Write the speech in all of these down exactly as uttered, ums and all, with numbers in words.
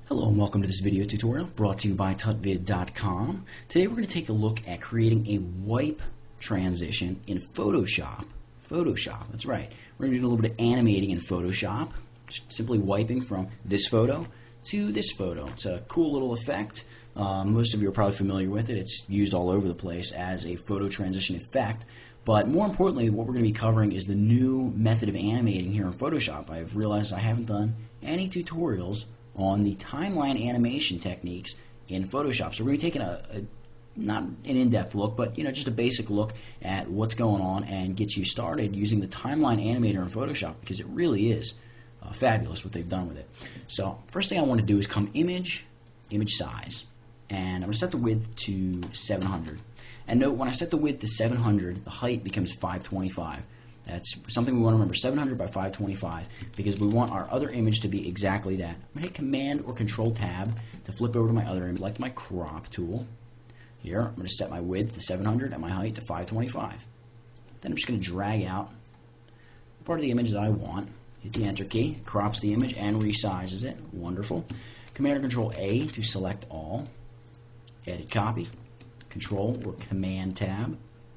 Hello and welcome to this video tutorial brought to you by tutvid dot com. Today we're going to take a look at creating a wipe transition in Photoshop. Photoshop, that's right. We're going to do a little bit of animating in Photoshop, just simply wiping from this photo to this photo. It's a cool little effect. Um, most of you are probably familiar with it. It's used all over the place as a photo transition effect. But more importantly, what we're going to be covering is the new method of animating here in Photoshop. I've realized I haven't done any tutorials on the timeline animation techniques in Photoshop. So we're going to be taking a, a not an in-depth look, but you know, just a basic look at what's going on and get you started using the timeline animator in Photoshop, because it really is uh, fabulous what they've done with it. So first thing I want to do is come image, image size, and I'm going to set the width to seven hundred. And note, when I set the width to seven hundred, the height becomes five twenty-five. That's something we want to remember, seven hundred by five twenty-five, because we want our other image to be exactly that. I'm going to hit Command or Control Tab to flip over to my other image, like my crop tool. Here, I'm going to set my width to seven hundred and my height to five twenty-five. Then I'm just going to drag out part of the image that I want. Hit the Enter key, it crops the image and resizes it. Wonderful. Command or Control A to select all. Edit Copy. Control or Command Tab.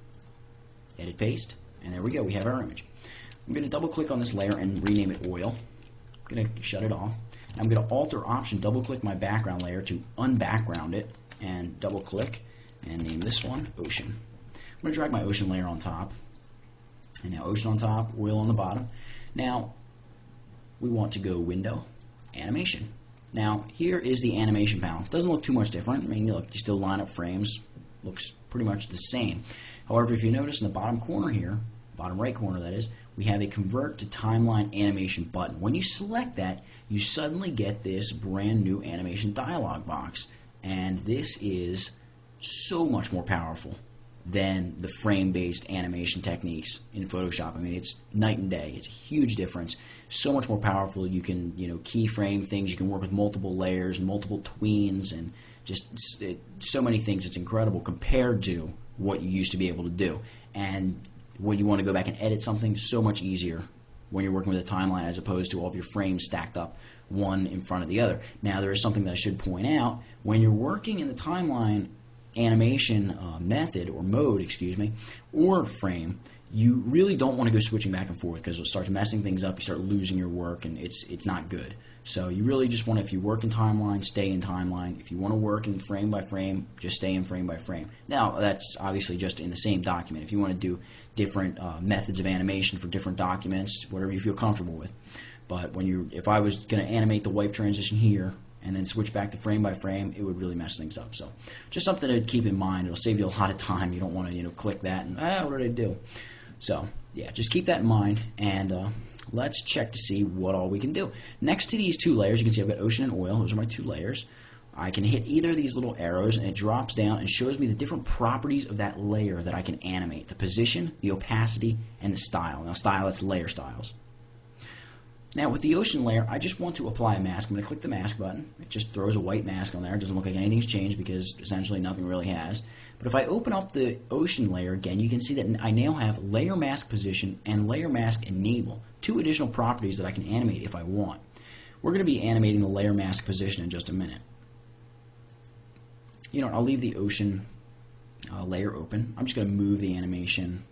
Edit Paste. And there we go, we have our image. I'm going to double click on this layer and rename it Oil. I'm going to shut it off. I'm going to Alt or Option double click my background layer to unbackground it, and double click and name this one Ocean. I'm going to drag my ocean layer on top, and now ocean on top, oil on the bottom. Now we want to go Window, Animation. Now here is the animation panel. It doesn't look too much different. I mean, you look, you still line up frames, looks pretty much the same. However, if you notice in the bottom corner here, bottom right corner that is, we have a Convert to Timeline Animation button. When you select that, you suddenly get this brand new animation dialog box, and this is so much more powerful than the frame-based animation techniques in Photoshop. I mean, it's night and day. It's a huge difference. So much more powerful. You can, you know, keyframe things. You can work with multiple layers and multiple tweens and just it, so many things. It's incredible compared to what you used to be able to do. And when you want to go back and edit something, so much easier when you're working with a timeline as opposed to all of your frames stacked up one in front of the other. Now, there is something that I should point out. When you're working in the timeline animation uh, method or mode, excuse me, or frame, you really don't want to go switching back and forth, because it starts messing things up. You start losing your work, and it's it's not good. So you really just want to, if you work in timeline, stay in timeline. If you want to work in frame by frame, just stay in frame by frame. Now, that's obviously just in the same document. If you want to do different uh, methods of animation for different documents, whatever you feel comfortable with. But when you, if I was going to animate the wipe transition here and then switch back to frame by frame, it would really mess things up. So just something to keep in mind. It'll save you a lot of time. You don't want to, you know, click that and, ah, what did I do? So, yeah, just keep that in mind, and uh, let's check to see what all we can do. Next to these two layers, you can see I've got ocean and oil. Those are my two layers. I can hit either of these little arrows, and it drops down and shows me the different properties of that layer that I can animate. The position, the opacity, and the style. Now, style, that's layer styles. Now, with the ocean layer, I just want to apply a mask. I'm going to click the mask button. It just throws a white mask on there. It doesn't look like anything's changed, because essentially nothing really has. But if I open up the ocean layer again, you can see that I now have layer mask position and layer mask enable, two additional properties that I can animate if I want. We're going to be animating the layer mask position in just a minute. You know, I'll leave the ocean uh, layer open. I'm just going to move the animation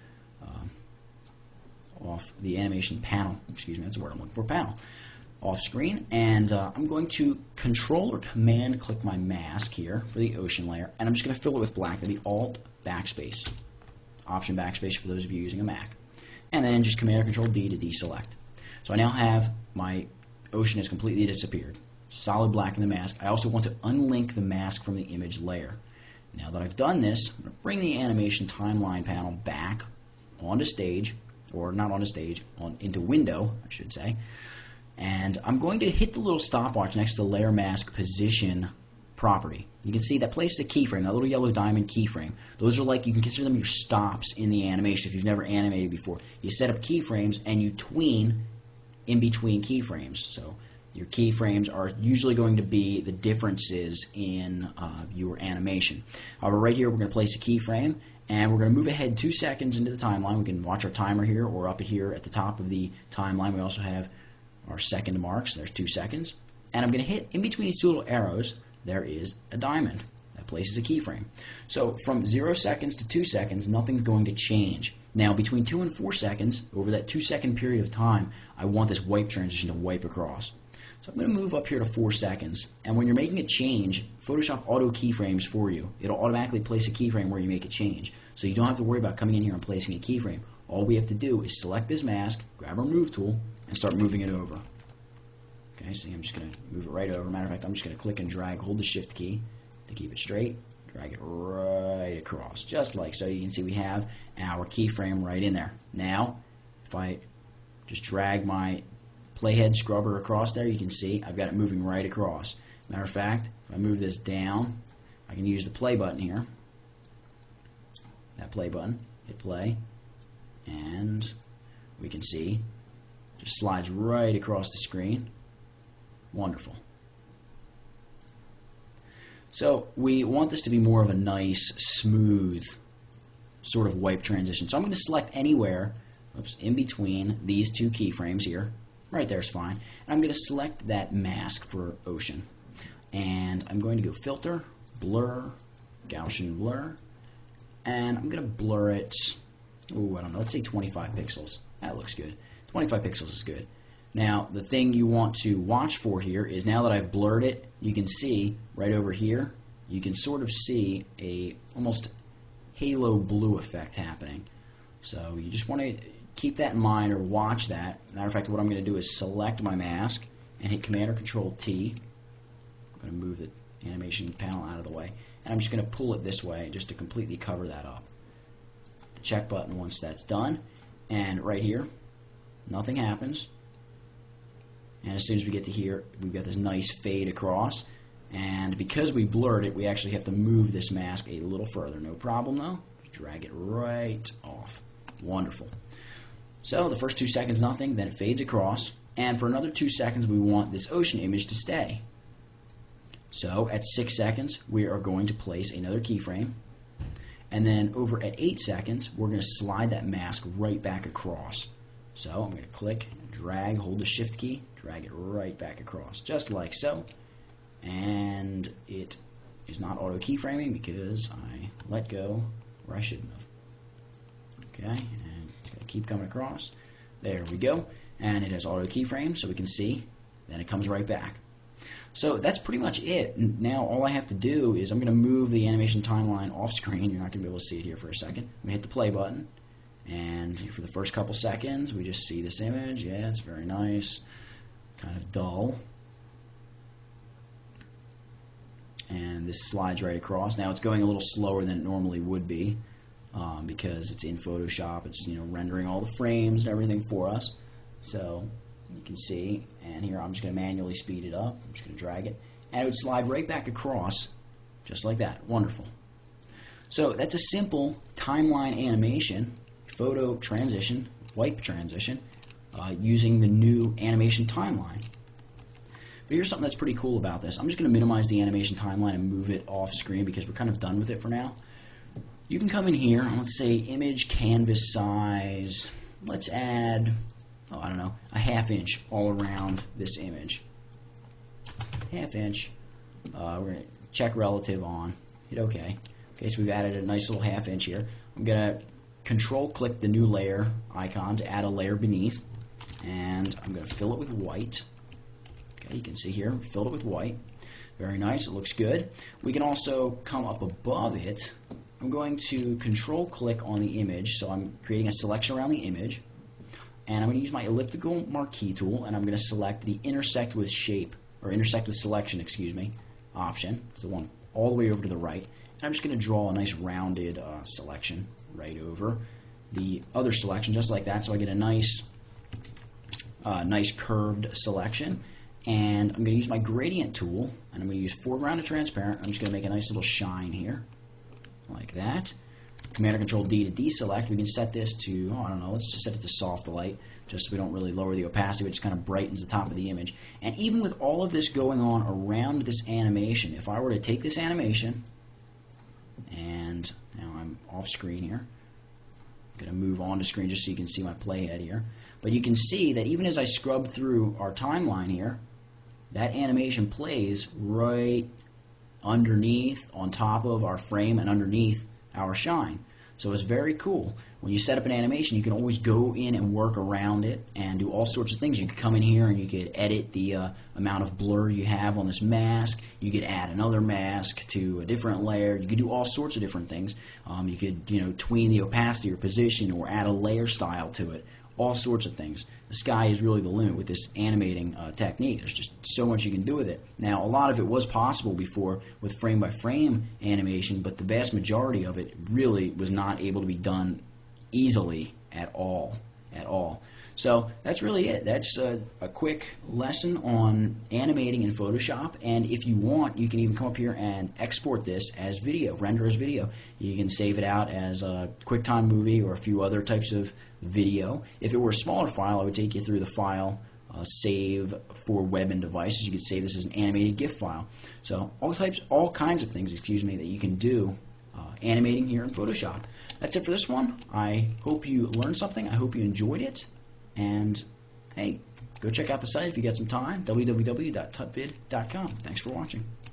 uh, off the animation panel. Excuse me, that's the word I'm looking for, panel. Off screen, and uh, I'm going to Control or Command click my mask here for the ocean layer, and I'm just going to fill it with black. That'll be Alt Backspace, Option Backspace for those of you using a Mac, and then just Command or Control D to deselect. So I now have my ocean has completely disappeared, solid black in the mask. I also want to unlink the mask from the image layer. Now that I've done this, I'm going to bring the animation timeline panel back onto stage, or not onto stage, on into Window, I should say. And I'm going to hit the little stopwatch next to the layer mask position property. You can see that places a keyframe, that little yellow diamond keyframe. Those are like, you can consider them your stops in the animation if you've never animated before. You set up keyframes and you tween in between keyframes. So your keyframes are usually going to be the differences in uh, your animation. However, right here we're going to place a keyframe, and we're going to move ahead two seconds into the timeline. We can watch our timer here, or up here at the top of the timeline we also have our second marks. There's two seconds. and I'm going to hit in between these two little arrows, there is a diamond. That places a keyframe. So from zero seconds to two seconds, nothing's going to change. Now, between two and four seconds, over that two second period of time, I want this wipe transition to wipe across. So I'm going to move up here to four seconds. And when you're making a change, Photoshop auto keyframes for you. It'll automatically place a keyframe where you make a change. So you don't have to worry about coming in here and placing a keyframe. All we have to do is select this mask, grab our move tool, and start moving it over. Okay, see, I'm just going to move it right over. Matter of fact, I'm just going to click and drag, hold the shift key to keep it straight, drag it right across, just like so. You can see we have our keyframe right in there. Now, if I just drag my playhead scrubber across there, you can see I've got it moving right across. Matter of fact, if I move this down, I can use the play button here. That play button, hit play, and we can see it just slides right across the screen. Wonderful. So we want this to be more of a nice, smooth sort of wipe transition. So I'm going to select anywhere oops, in between these two keyframes here. Right there is fine. And I'm going to select that mask for ocean. And I'm going to go Filter, Blur, Gaussian Blur. And I'm going to blur it, ooh, I don't know, let's say twenty-five pixels. That looks good. twenty-five pixels is good. Now, the thing you want to watch for here is now that I've blurred it, you can see right over here, you can sort of see a almost halo blue effect happening. So you just want to keep that in mind or watch that. Matter of fact, what I'm going to do is select my mask and hit Command or Control T. I'm going to move the animation panel out of the way. And I'm just going to pull it this way just to completely cover that up. The check button once that's done. And right here, nothing happens. And as soon as we get to here, we've got this nice fade across. And because we blurred it, we actually have to move this mask a little further. No problem though. Drag it right off. Wonderful. So the first two seconds, nothing. Then it fades across. And for another two seconds, we want this ocean image to stay. So at six seconds, we are going to place another keyframe. And then over at eight seconds, we're going to slide that mask right back across. So I'm going to click, drag, hold the shift key, drag it right back across, just like so. And it is not auto keyframing because I let go where I shouldn't have. Okay, and it's going to keep coming across. There we go. And it has auto keyframe, so we can see. Then it comes right back. So that's pretty much it. Now all I have to do is I'm going to move the animation timeline off screen. You're not going to be able to see it here for a second. I'm going to hit the play button. And for the first couple seconds, we just see this image. Yeah, it's very nice. Kind of dull. And this slides right across. Now it's going a little slower than it normally would be um, because it's in Photoshop. It's, you know, rendering all the frames and everything for us. So you can see, and here I'm just going to manually speed it up. I'm just going to drag it. And it would slide right back across just like that. Wonderful. So that's a simple timeline animation, photo transition, wipe transition, uh, using the new animation timeline. But here's something that's pretty cool about this. I'm just going to minimize the animation timeline and move it off screen because we're kind of done with it for now. You can come in here, and let's say image canvas size. Let's add, oh, I don't know, a half inch all around this image. Half inch. Uh, we're going to check relative on. Hit OK. Okay, so we've added a nice little half inch here. I'm going to control click the new layer icon to add a layer beneath. And I'm going to fill it with white. Okay, you can see here, we filled it with white. Very nice, it looks good. We can also come up above it. I'm going to control click on the image, so I'm creating a selection around the image. And I'm going to use my elliptical marquee tool, and I'm going to select the intersect with shape, or intersect with selection, excuse me, option. It's the one all the way over to the right. And I'm just going to draw a nice rounded uh, selection right over the other selection, just like that, so I get a nice, uh, nice curved selection. And I'm going to use my gradient tool, and I'm going to use foreground to transparent. I'm just going to make a nice little shine here, like that. Command or Control D to deselect. We can set this to, oh, I don't know, let's just set it to soft light, just so we don't really lower the opacity, but just kind of brightens the top of the image. And even with all of this going on around this animation, if I were to take this animation, and now I'm off screen here, I'm going to move on to screen just so you can see my playhead here. But you can see that even as I scrub through our timeline here, that animation plays right underneath, on top of our frame and underneath our shine. So it's very cool. When you set up an animation, you can always go in and work around it and do all sorts of things. You could come in here and you could edit the uh, amount of blur you have on this mask. You could add another mask to a different layer. You could do all sorts of different things. Um, you could, you know, tween the opacity or position or add a layer style to it. All sorts of things. The sky is really the limit with this animating uh, technique. There's just so much you can do with it. Now, a lot of it was possible before with frame-by-frame animation, but the vast majority of it really was not able to be done easily at all. At all. So that's really it. That's a, a quick lesson on animating in Photoshop. And if you want, you can even come up here and export this as video, render as video. You can save it out as a QuickTime movie or a few other types of video. If it were a smaller file, I would take you through the file uh, save for web and devices. You could save this as an animated GIF file. So all types, all kinds of things, excuse me, that you can do uh, animating here in Photoshop. That's it for this one. I hope you learned something. I hope you enjoyed it. And hey, go check out the site if you get some time, w w w dot tut vid dot com. Thanks for watching.